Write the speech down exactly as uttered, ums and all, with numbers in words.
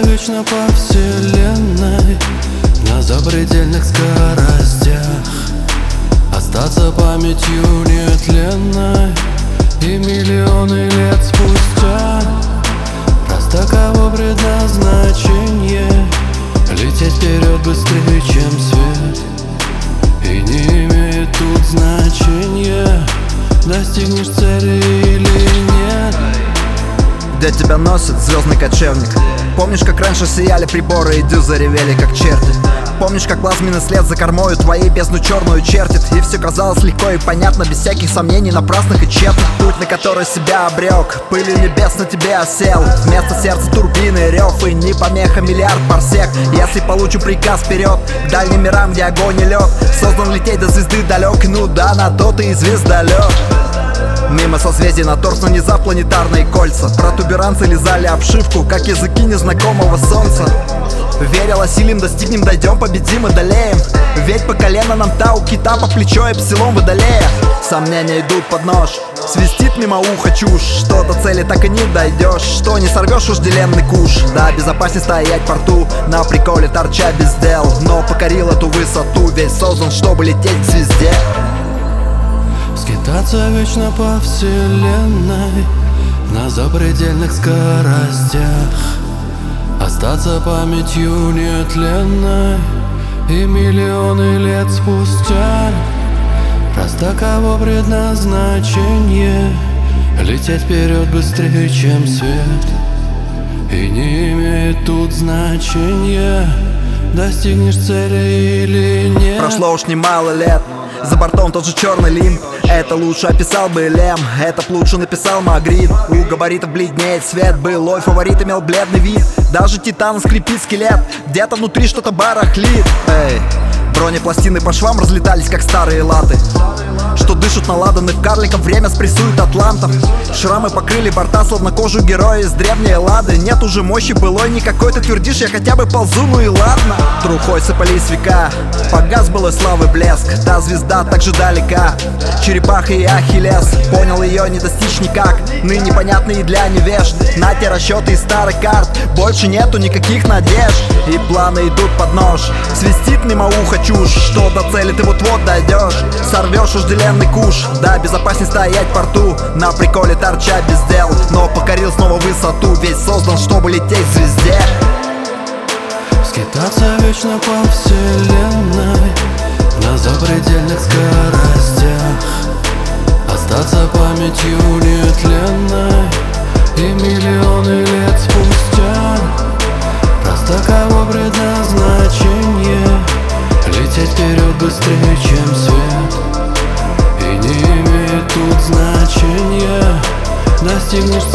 вечно по вселенной на запредельных скоростях, остаться памятью нетленной и миллионы лет спустя. Раз таково предназначение, лететь вперед быстрее, чем свет, и не имеет тут значения, достигнешь цели или нет. Где тебя носит звездный кочевник? Помнишь, как раньше сияли приборы и дюзы ревели, как черти? Помнишь, как плазменный след за кормою твоей бездну черную чертит? И все казалось легко и понятно, без всяких сомнений, напрасных и тщетных. Путь, на который себя обрек, пылью небес на тебе осел. Вместо сердца турбины, рев и не помеха миллиард парсек. Если получу приказ вперед, к дальним мирам, где огонь и лед, создан лететь до звезды далек, ну да, на то ты и звездолет. Мимо созвездий на торс нанизав планетарные кольца, протуберанцы лизали обшивку, как языки незнакомого солнца. Верил, осилим, достигнем, дойдем, победим, одолеем. Ведь по колено нам тау, кита по плечо, эпсилон водолея. Сомнения идут под нож, свистит мимо уха чушь, что до цели так и не дойдешь, что не сорвешь вожделенный куш. Да, безопаснее стоять в порту, на приколе торча без дел, но покорил эту высоту, весь создан, чтобы лететь к звезде. Скитаться вечно по вселенной на запредельных скоростях, остаться памятью нетленной и миллионы лет спустя. Раз таково предназначение, лететь вперед быстрее, чем свет, и не имеет тут значения, достигнешь цели или нет. Прошло уж немало лет, за бортом тот же черный лимб. Это лучше описал бы Лем, это лучше написал Магрит. У габаритов бледнеет свет, былой фаворит имел бледный вид. Даже Титан скрипит скелет, где-то внутри что-то барахлит. Эй, бронепластины по швам разлетались, как старые латы, что дышат наладанных карликов, время спрессует атлантов. Шрамы покрыли борта, словно кожу героя из древней Эллады. Нет уже мощи былой никакой, ты твердишь, я хотя бы ползу, ну и ладно. Трухой сыпались века, погас былой славы блеск. Та звезда так же далека, черепаха и Ахиллес. Понял ее не достичь никак, ныне понятны и для невежд. На те расчеты из старых карт, больше нету никаких надежд. И планы идут под нож, свистит мимо уха чушь, что до цели ты вот-вот дойдешь, сорвешь вожделенный куш. Да, безопасней стоять в порту, на приколе торча без дел, но покорил снова высоту, весь создан, чтобы лететь к звезде. Скитаться вечно по вселенной на запредельных скоростях, остаться памятью нетленной и миллионы лет спустя. Раз таково предназначение, лететь вперед быстрее, чем свет, и не имеет тут значения, достигнешь